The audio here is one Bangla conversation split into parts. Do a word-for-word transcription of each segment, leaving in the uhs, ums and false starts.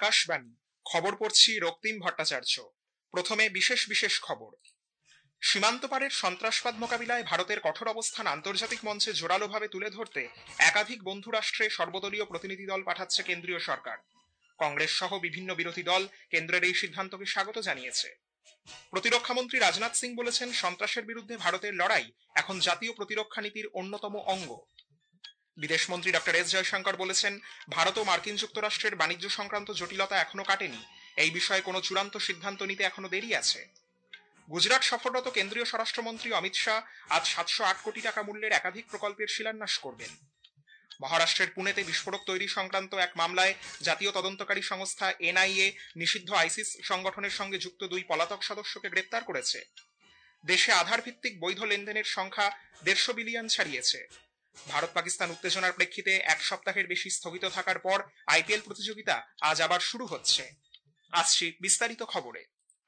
আকাশবাণী খবর পড়ছি রক্তিম ভট্টাচার্য। প্রথমে বিশেষ বিশেষ খবর। সীমান্ত পারের সন্ত্রাসবাদ মোকাবিলায় ভারতের কঠোর অবস্থান আন্তর্জাতিক মঞ্চে জোরালোভাবে তুলে ধরতে একাধিক বন্ধু রাষ্ট্রে সর্বদলীয় প্রতিনিধি দল পাঠাচ্ছে কেন্দ্রীয় সরকার। কংগ্রেস সহ বিভিন্ন বিরোধী দল কেন্দ্রের এই সিদ্ধান্তকে স্বাগত জানিয়েছে। প্রতিরক্ষামন্ত্রী রাজনাথ সিং বলেছেন, সন্ত্রাসের বিরুদ্ধে ভারতের লড়াই এখন জাতীয় প্রতিরক্ষা নীতির অন্যতম অঙ্গ। বিদেশমন্ত্রী ডক্টর এস জয়শঙ্কর বলেছেন, ভারত ও মার্কিন যুক্তরাষ্ট্রের বাণিজ্য সংক্রান্ত জটিলতা এখনো কাটেনি। এই বিষয়ে কোনো চূড়ান্ত সিদ্ধান্ত নিতে এখনো দেরি আছে। গুজরাট সফররত কেন্দ্রীয় স্বরাষ্ট্রমন্ত্রী অমিত শাহ আজ সাতশো আট কোটি টাকা মূল্যের একাধিক প্রকল্পের শিলান্যাস করবেন। মহারাষ্ট্রের পুনেতে বিস্ফোরক তৈরি সংক্রান্ত এক মামলায় জাতীয় তদন্তকারী সংস্থা এনআইএ নিষিদ্ধ আইসিস সংগঠনের সঙ্গে যুক্ত দুই পলাতক সদস্যকে গ্রেপ্তার করেছে। দেশে আধার ভিত্তিক বৈধ লেনদেনের সংখ্যা দেড়শো বিলিয়ন ছাড়িয়েছে। ভারত পাকিস্তান উত্তেজনার প্রেক্ষিতে এক সপ্তাহের বেশি স্থগিত থাকার পর আইপিএল প্রতিযোগিতা আজ আবার শুরু হচ্ছে। আসছি বিস্তারিত খবরে।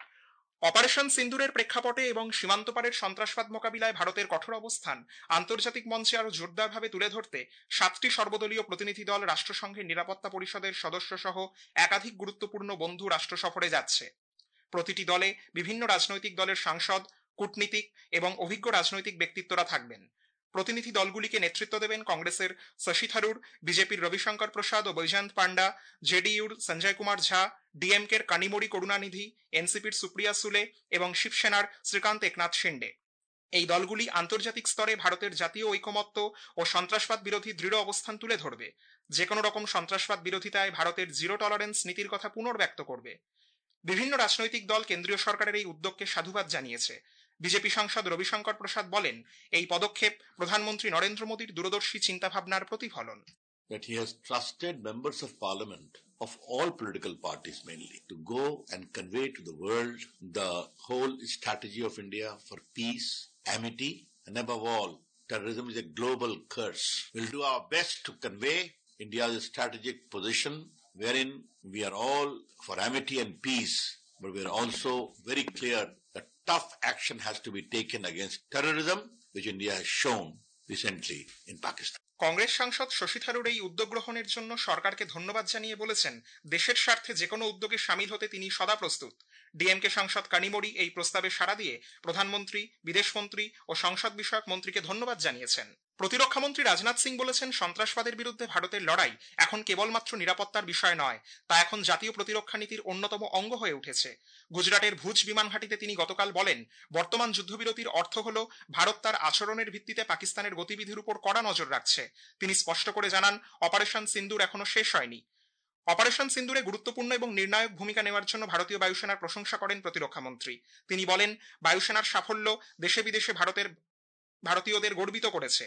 অপারেশন সিন্দুরের প্রেক্ষাপটে এবং সীমান্ত পারের সন্ত্রাসবাদ মোকাবিলায় ভারতের কঠোর অবস্থান আন্তর্জাতিক মঞ্চে আরো জোরদারভাবে তুলে ধরতে সাতটি সর্বদলীয় প্রতিনিধি দল রাষ্ট্রসংঘের নিরাপত্তা পরিষদের সদস্য সহ একাধিক গুরুত্বপূর্ণ বন্ধু রাষ্ট্র সফরে যাচ্ছে। প্রতিটি দলে বিভিন্ন রাজনৈতিক দলের সাংসদ, কূটনীতিক এবং অভিজ্ঞ রাজনৈতিক ব্যক্তিত্বরা থাকবেন। প্রতিনিধি দলগুলিকে নেতৃত্ব দেবেন কংগ্রেসের শশী থারুর, বিজেপির রবিশঙ্কর প্রসাদ ও বৈজয়ন্ত পান্ডা, জেডিইউর সঞ্জয় কুমার ঝা, ডিএমকের কানিমোড়ি করুণানিধি, এনসিপির সুপ্রিয়া সুলে এবং শিবসেনার শ্রীকান্ত একনাথ শিন্ডে। এই দলগুলি আন্তর্জাতিক স্তরে ভারতের জাতীয় ঐকমত্য ও সন্ত্রাসবাদ বিরোধী দৃঢ় অবস্থান তুলে ধরবে। যে কোনো রকম সন্ত্রাসবাদ বিরোধিতায় ভারতের জিরো টলারেন্স নীতির কথা পুনর্ব্যক্ত করবে। বিভিন্ন রাজনৈতিক দল কেন্দ্রীয় সরকারের এই উদ্যোগকে সাধুবাদ জানিয়েছে। বিজেপি সাংসদ রবিশঙ্কর প্রসাদ বলেন, এই পদক্ষেপ প্রধানমন্ত্রী নরেন্দ্র মোদীর দূরদর্শী চিন্তাভাবনার প্রতিফলন। That he has trusted members of parliament of all political parties mainly to go and convey to the world the whole strategy of India for peace, amity, and above all, terrorism is a global curse. We'll do our best to convey India's strategic position wherein we are all for amity and peace, but we are also very clear that tough action has to be taken against terrorism, which India has shown recently in Pakistan. Congress সাংসদ শশী থারুর এই উদ্যোগ গ্রহণের জন্য সরকারকে ধন্যবাদ জানিয়ে বলেছেন, দেশের স্বার্থে যে কোনো উদ্যোগে সামিল হতে তিনি সদা প্রস্তুত। ডিএমকে সাংসদ কানিমোড়ি এই প্রস্তাবে সাড়া দিয়ে প্রধানমন্ত্রী, বিদেশমন্ত্রী ও সংসদ বিষয়ক মন্ত্রীকে ধন্যবাদ জানিয়েছেন। প্রতিরক্ষামন্ত্রী রাজনাথ সিং বলেছেন, সন্ত্রাসবাদের বিরুদ্ধে ভারতের লড়াই এখন কেবলমাত্র নিরাপত্তার বিষয় নয়, তা এখন জাতীয় প্রতিরক্ষা নীতির অন্যতম অঙ্গ হয়ে উঠেছে। গুজরাটের ভুজ বিমান ঘাঁটিতে তিনি গতকাল বলেন, বর্তমান যুদ্ধবিরতির অর্থ হল ভারত তার আচরণের ভিত্তিতে পাকিস্তানের গতিবিধির উপর কড়া নজর রাখছে। তিনি স্পষ্ট করে জানান, অপারেশন সিন্দুর এখনো শেষ হয়নি। অপারেশন সিন্দুরে গুরুত্বপূর্ণ এবং নির্ণায়ক ভূমিকা নেওয়ার জন্য ভারতীয় বায়ুসেনার প্রশংসা করেন প্রতিরক্ষামন্ত্রী। তিনি বলেন, বায়ুসেনার সাফল্য দেশে বিদেশে ভারতের ভারতীয়দের গর্বিত করেছে।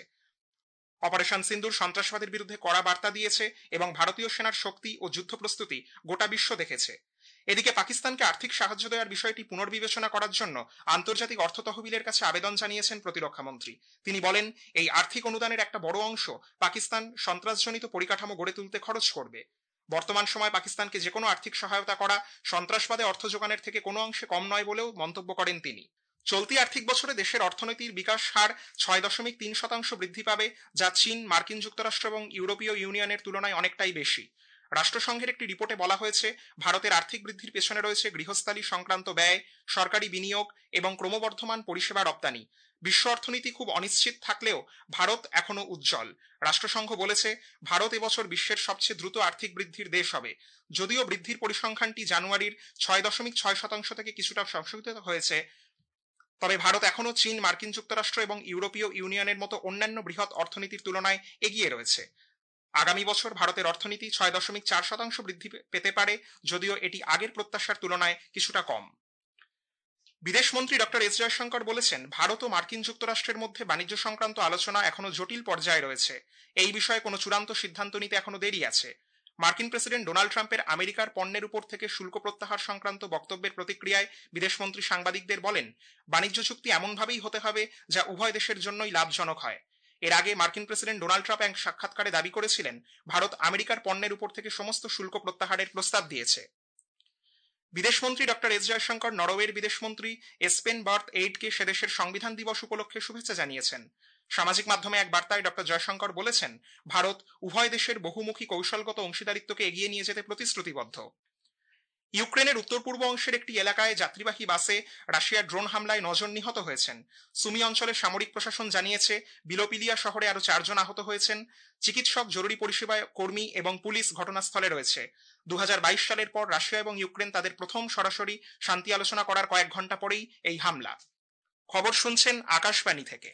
অপারেশন সিন্দুর সন্ত্রাসবাদের বিরুদ্ধে কড়া বার্তা দিয়েছে এবং ভারতীয় সেনার শক্তি ও যুদ্ধ প্রস্তুতি গোটা বিশ্ব দেখেছে। এদিকে পাকিস্তানকে আর্থিক সাহায্য দেওয়ার বিষয়টি পুনর্বিবেচনা করার জন্য আন্তর্জাতিক অর্থ তহবিলের কাছে আবেদন জানিয়েছেন প্রতিরক্ষামন্ত্রী। তিনি বলেন, এই আর্থিক অনুদানের একটা বড় অংশ পাকিস্তান সন্ত্রাসজনিত পরিকাঠামো গড়ে তুলতে খরচ করবে। বর্তমান সময় পাকিস্তানকে যে কোনো আর্থিক সহায়তা করা সন্ত্রাসবাদে অর্থ যোগানের থেকে কোনো অংশে কম নয় বলেও মন্তব্য করেন তিনি। চলতি আর্থিক বছরে দেশের অর্থনীতির বিকাশ হার ছয় দশমিক তিন শতাংশ বৃদ্ধি পাবে, যা চীন, মার্কিন যুক্তরাষ্ট্র এবং ইউরোপীয় ইউনিয়নের তুলনায় অনেকটাই বেশি। রাষ্ট্রসংঘের একটি রিপোর্টে বলা হয়েছে, ভারতের আর্থিক বৃদ্ধির পেছনে রয়েছে গৃহস্থালী সংক্রান্ত ব্যয়, সরকারি বিনিয়োগ এবং ক্রমবর্ধমান পরিষেবা রপ্তানি। বিশ্ব অর্থনীতি খুব অনিশ্চিত থাকলেও ভারত এখনো উজ্জ্বল। রাষ্ট্রসংঘ বলেছে, ভারত এবছর বিশ্বের সবচেয়ে দ্রুত আর্থিক বৃদ্ধির দেশ হবে। যদিও বৃদ্ধির পরিসংখ্যানটি জানুয়ারির ছয় দশমিক ছয় শতাংশ থেকে কিছুটা সংশোধিত হয়েছে, তবে ভারত এখনো চীন, মার্কিন যুক্তরাষ্ট্র এবং ইউরোপীয় ইউনিয়নের মতো অন্যান্য বৃহৎ অর্থনীতির তুলনায় এগিয়ে রয়েছে। আগামী বছর ভারতের অর্থনীতি ছয় দশমিক চার শতাংশ বৃদ্ধি পেতে পারে, যদিও এটি আগের প্রত্যাশার তুলনায় কিছুটা কম। বিদেশমন্ত্রী ডক্টর এস জয়শঙ্কর বলেছেন, ভারত ও মার্কিন যুক্তরাষ্ট্রের মধ্যে বাণিজ্য সংক্রান্ত আলোচনা এখনো জটিল পর্যায়ে রয়েছে। এই বিষয়ে কোনো চূড়ান্ত সিদ্ধান্ত নিতে এখনো দেরি আছে। মার্কিন প্রেসিডেন্ট ডোনাল্ড ট্রাম্পের আমেরিকার পণ্যের উপর থেকে শুল্ক প্রত্যাহার সংক্রান্ত বক্তব্যের প্রতিক্রিয়ায় বিদেশমন্ত্রী সাংবাদিকদের বলেন, বাণিজ্য চুক্তি এমনভাবেই হতে হবে যা উভয় দেশের জন্যই লাভজনক হয়। এর আগে মার্কিন প্রেসিডেন্ট ডোনাল্ড ট্রাম্প এক সাক্ষাৎকারে দাবি করেছিলেন, ভারত আমেরিকার পণ্যের উপর থেকে সমস্ত শুল্ক প্রত্যাহারের প্রস্তাব দিয়েছে। বিদেশমন্ত্রী ডক্টর এস জয়শঙ্কর নরওয়ের বিদেশমন্ত্রী এসপেন বার্থ এইডকে সেদেশের সংবিধান দিবস উপলক্ষে শুভেচ্ছা জানিয়েছেন। সামাজিক মাধ্যমে এক বার্তায় ডক্টর জয়শঙ্কর বলেছেন, ভারত উভয় দেশের বহুমুখী কৌশলগত অংশীদারিত্বকে এগিয়ে নিয়ে যেতে প্রতিশ্রুতিবদ্ধ। ইউক্রেনের উত্তর পূর্ব অংশের একটি এলাকায় যাত্রীবাহী বাসে রাশিয়ার ড্রোন হামলায় নজন নিহত হয়েছেন। সুমি অঞ্চলের সামরিক প্রশাসন জানিয়েছে বিলোপিলিয়া শহরে আরো চারজন আহত হয়েছেন। চিকিৎসক, জরুরি পরিষেবা কর্মী এবং পুলিশ ঘটনাস্থলে রয়েছে। দু হাজার বাইশ সালের পর রাশিয়া এবং ইউক্রেন তাদের প্রথম সরাসরি শান্তি আলোচনা করার কয়েক ঘন্টা পরেই এই হামলা। খবর শুনছেন আকাশবাণী থেকে।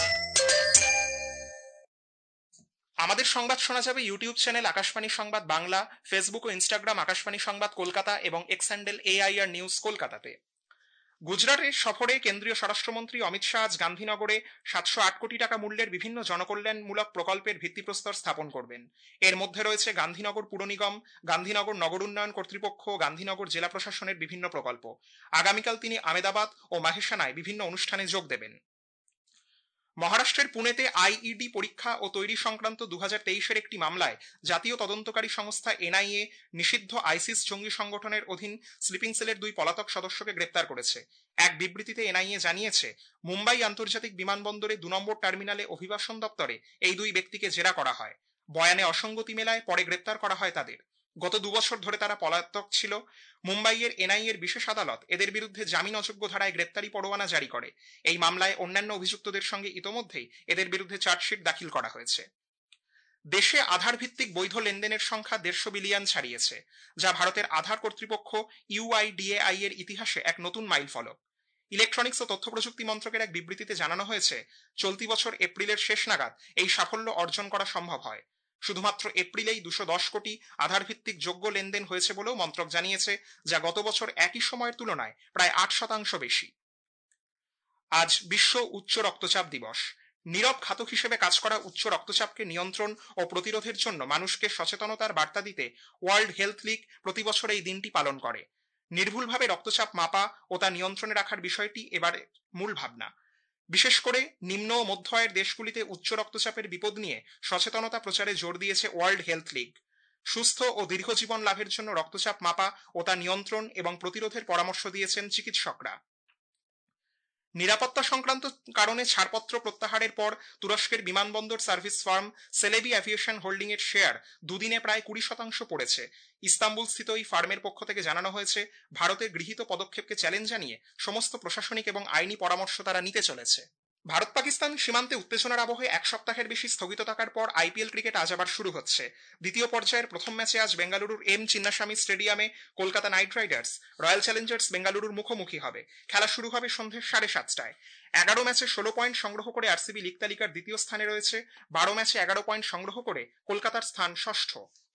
আমাদের সংবাদ শোনা যাবে ইউটিউব চ্যানেল আকাশবাণী সংবাদ বাংলা, ফেসবুক ও ইনস্টাগ্রাম আকাশবাণী সংবাদ কলকাতা এবং এক্স হ্যান্ডেল এআইআর নিউজ কলকাতাতে। গুজরাটের সফরে কেন্দ্রীয় স্বরাষ্ট্রমন্ত্রী অমিত শাহ আজ গান্ধীনগরে সাতশো আট কোটি টাকা মূল্যের বিভিন্ন জনকল্যাণমূলক প্রকল্পের ভিত্তিপ্রস্তর স্থাপন করবেন। এর মধ্যে রয়েছে গান্ধীনগর পুর নিগম, গান্ধীনগর নগর উন্নয়ন কর্তৃপক্ষ, গান্ধীনগর জেলা প্রশাসনের বিভিন্ন প্রকল্প। আগামীকাল তিনি আমেদাবাদ ও মাহেসানায় বিভিন্ন অনুষ্ঠানে যোগ দেবেন। মহারাষ্ট্রের পুনেতে আইইডি পরীক্ষা ও তৈরি সংক্রান্ত দু হাজার তেইশের একটি মামলায় জাতীয় তদন্তকারী সংস্থা এনআইএ নিষিদ্ধ আইসিস জঙ্গি সংগঠনের অধীন স্লিপিং সেলের দুই পলাতক সদস্যকে গ্রেপ্তার করেছে। এক বিবৃতিতে এনআইএ জানিয়েছে, মুম্বাই আন্তর্জাতিক বিমানবন্দরে দু নম্বর টার্মিনালে অভিবাসন দপ্তরে এই দুই ব্যক্তিকে জেরা করা হয়। বয়ানে অসঙ্গতি মেলায় পরে গ্রেপ্তার করা হয় তাদের। গত দুবছর ধরে তারা পলাতক ছিল। মুম্বাইয়ের এনআইএর বিশেষ আদালত এদের বিরুদ্ধে জামিন অযোগ্য ধারায় গ্রেপ্তারি পরোয়ানা জারি করে। এই মামলায় অন্যান্য অভিযুক্তদের সঙ্গে ইতোমধ্যেই এদের বিরুদ্ধে চার্জশিট দাখিল করা হয়েছে। দেশে আধার ভিত্তিক বৈধ লেনদেনের সংখ্যা দেড়শো বিলিয়ন ছাড়িয়েছে, যা ভারতের আধার কর্তৃপক্ষ ইউআইডিএআই এর ইতিহাসে এক নতুন মাইলফলক। ইলেকট্রনিক্স ও তথ্য প্রযুক্তি মন্ত্রকের এক বিবৃতিতে জানানো হয়েছে, চলতি বছর এপ্রিলের শেষ নাগাদ এই সাফল্য অর্জন করা সম্ভব হয়। শুধুমাত্র এপ্রিলেই দুশো দশ কোটি আধার ভিত্তিক যোগ্য লেনদেন হয়েছে বলেও মন্ত্রক জানিয়েছে, যা গত বছর একই সময়ের তুলনায় প্রায় আট শতাংশ বেশি। আজ বিশ্ব উচ্চ রক্তচাপ দিবস। নীরব ঘাতক হিসেবে কাজ করা উচ্চ রক্তচাপকে নিয়ন্ত্রণ ও প্রতিরোধের জন্য মানুষকে সচেতনতার বার্তা দিতে ওয়ার্ল্ড হেলথ লিগ প্রতি বছর এই দিনটি পালন করে। নির্ভুলভাবে রক্তচাপ মাপা ও তা নিয়ন্ত্রণে রাখার বিষয়টি এবারে মূল ভাবনা। বিশেষ করে নিম্ন ও মধ্য আয়ের দেশগুলিতে উচ্চ রক্তচাপের বিপদ নিয়ে সচেতনতা প্রচারে জোর দিয়েছে ওয়ার্ল্ড হেলথ লিগ। সুস্থ ও দীর্ঘ জীবন লাভের জন্য রক্তচাপ মাপা ও তা নিয়ন্ত্রণ এবং প্রতিরোধের পরামর্শ দিয়েছেন চিকিৎসকরা। নিরাপত্তা সংক্রান্ত কারণে ছাড়পত্র প্রত্যাহারের পর তুরস্কের বিমানবন্দর service firm Celebi aviation holding এর শেয়ার দুদিনে প্রায় কুড়ি শতাংশ পড়েছে। ইস্তাম্বুল স্থিত এই ফার্মের পক্ষ থেকে জানানো হয়েছে, ভারতের গৃহীত পদক্ষেপকে চ্যালেঞ্জ জানিয়ে সমস্ত প্রশাসনিক এবং আইনি পরামর্শ তারা নিতে চলেছে। ভারত পাকিস্তান সীমান্তে উত্তেজনার আবহে এক সপ্তাহের বেশি স্থগিত থাকার পর আইপিএল ক্রিকেট আজ আবার শুরু হচ্ছে। দ্বিতীয় পর্যায়ের প্রথম ম্যাচে আজ বেঙ্গালুরুর এম চিন্নাস্বামী স্টেডিয়ামে Kolkata Knight Riders Royal Challengers বেঙ্গালুরুর মুখোমুখি হবে। খেলা শুরু হবে সন্ধ্যে সাড়ে সাতটায়। এগারো ম্যাচে ষোলো পয়েন্ট সংগ্রহ করে আরসিবি লিগ তালিকার দ্বিতীয় স্থানে রয়েছে। বারো ম্যাচে এগারো পয়েন্ট সংগ্রহ করে কলকাতার স্থান ষষ্ঠ।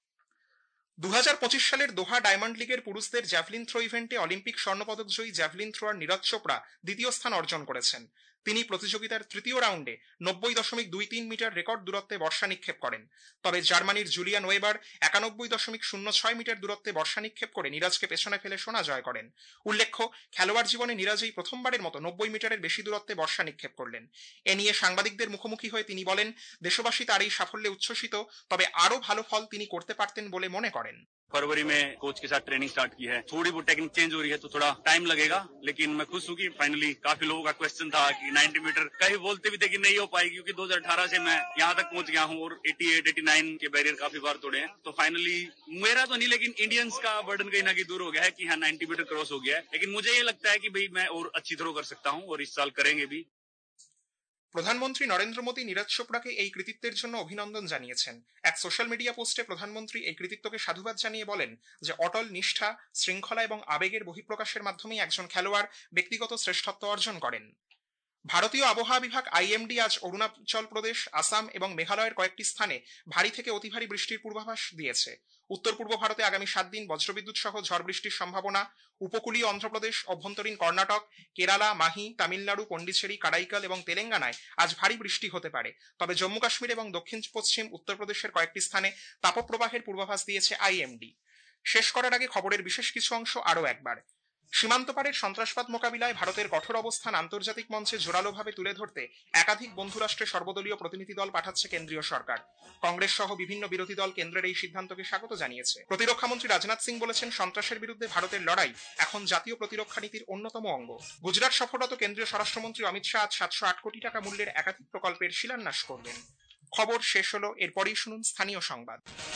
দু হাজার পঁচিশ সালের দোহা ডায়মন্ড লিগের পুরুষদের জ্যাভলিন থ্রো ইভেন্টে অলিম্পিক স্বর্ণপদক জয়ী জ্যাভলিন থ্রোয়ার নীরজ চোপড়া দ্বিতীয় স্থান অর্জন করেছেন। তিনি প্রতিযোগিতার তৃতীয় রাউন্ডে নব্বই দশমিক দুই তিন মিটার রেকর্ড দূরত্বে বর্ষা নিক্ষেপ করেন। তবে জার্মানির জুলিয়ান ওয়েবার একানব্বই দশমিক শূন্য ছয় মিটার দূরত্বে বর্ষা নিক্ষেপ করে নীরজকে পেছনে ফেলে সোনা জয় করেন। উল্লেখ্য, খেলোয়াড় জীবনে নীরজ এই প্রথমবারের মতো নব্বই মিটারের বেশি দূরত্বে বর্ষা নিক্ষেপ করলেন। এ নিয়ে সাংবাদিকদের মুখোমুখি হয়ে তিনি বলেন, দেশবাসী তার এই সাফল্যে উচ্ছ্বসিত, তবে আরো ভালো ফল তিনি করতে পারতেন বলে মনে করেন। फरवरी में कोच के साथ ट्रेनिंग स्टार्ट की है। थोड़ी बहुत टेक्निक चेंज हो रही है तो थोड़ा टाइम लगेगा, लेकिन मैं खुश हूँ कि फाइनली काफी लोगों का क्वेश्चन था कि नब्बे मीटर कहीं बोलते भी थे कि नहीं हो पाएगी, क्योंकि दो हज़ार अठारह से मैं यहाँ तक पहुंच गया हूँ और अठासी, उन्यासी के बैरियर काफी बार तोड़े हैं। तो फाइनली मेरा तो नहीं, लेकिन इंडियंस का बर्डन कहीं ना कहीं दूर हो गया है कि हाँ नब्बे मीटर क्रॉस हो गया है। लेकिन मुझे ये लगता है कि भाई मैं और अच्छी थ्रो कर सकता हूँ और इस साल करेंगे भी। প্রধানমন্ত্রী নরেন্দ্র মোদী নীরজ চোপড়াকে এই কৃতিত্বের জন্য অভিনন্দন জানিয়েছেন। এক সোশ্যাল মিডিয়া পোস্টে প্রধানমন্ত্রী এই কৃতিত্বকে সাধুবাদ জানিয়ে বলেন যে অটল নিষ্ঠা, শৃঙ্খলা এবং আবেগের বহিঃপ্রকাশের মাধ্যমেই একজন খেলোয়াড় ব্যক্তিগত শ্রেষ্ঠত্ব অর্জন করেন। ভারতীয় আবহাওয়া বিভাগ আইএমডি আজ অরুণাচল প্রদেশ, আসাম এবং মেঘালয়ের কয়েকটি স্থানে ভারী থেকে অতি ভারী বৃষ্টির পূর্বাভাস দিয়েছে। উত্তর পূর্ব ভারতে আগামী সাত দিন বজ্রবিদ্যুৎ সহ ঝড় বৃষ্টির সম্ভাবনা। উপকূলীয় অন্ধ্রপ্রদেশ, অভ্যন্তরীণ কর্ণাটক, কেরালা, মাহি, তামিলনাড়ু, পন্ডিচেরি, কারাইকাল এবং তেলেঙ্গানায় আজ ভারী বৃষ্টি হতে পারে। তবে জম্মু কাশ্মীর এবং দক্ষিণ পশ্চিম উত্তরপ্রদেশের কয়েকটি স্থানে তাপপ্রবাহের পূর্বাভাস দিয়েছে আইএমডি। শেষ করার আগে খবরের বিশেষ কিছু অংশ আরও একবার। সীমান্ত পারের সন্ত্রাসবাদ মোকাবিলায় ভারতের কঠোর অবস্থান আন্তর্জাতিক মঞ্চে জোরালোভাবে তুলে ধরতে একাধিক বন্ধুরাষ্ট্রে সর্বদলীয় প্রতিনিধি দল পাঠাচ্ছে কেন্দ্রীয় সরকার। কংগ্রেস সহ বিভিন্ন বিরোধী দল কেন্দ্রের এই সিদ্ধান্তকে স্বাগত জানিয়েছে। প্রতিরক্ষামন্ত্রী রাজনাথ সিং বলেছেন, সন্ত্রাসের বিরুদ্ধে ভারতের লড়াই এখন জাতীয় প্রতিরক্ষা নীতির অন্যতম অঙ্গ। গুজরাট সফররত কেন্দ্রীয় স্বরাষ্ট্রমন্ত্রী অমিত শাহ আজ সাতশো আট কোটি টাকা মূল্যের একাধিক প্রকল্পের শিলান্যাস করবেন। খবর শেষ হলো, এরপরই শুনুন স্থানীয় সংবাদ।